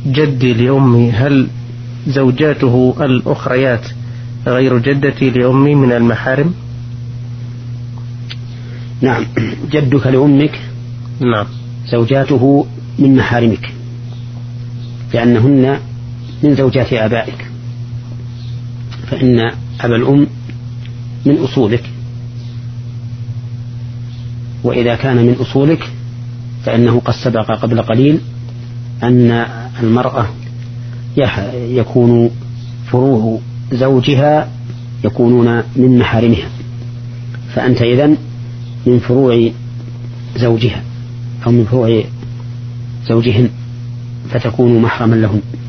جدي لأمي هل زوجاته الأخريات غير جدتي لأمي من المحارم؟ نعم، جدك لأمك نعم زوجاته من محارمك، لأنهن من زوجات آبائك، فإن أبا الأم من أصولك، وإذا كان من أصولك فإنه قد سبق قبل قليل أن المرأة يكون فروع زوجها يكونون من محارمها، فأنت إذن من فروع زوجها أو من فروع زوجهن فتكون محرما لهم.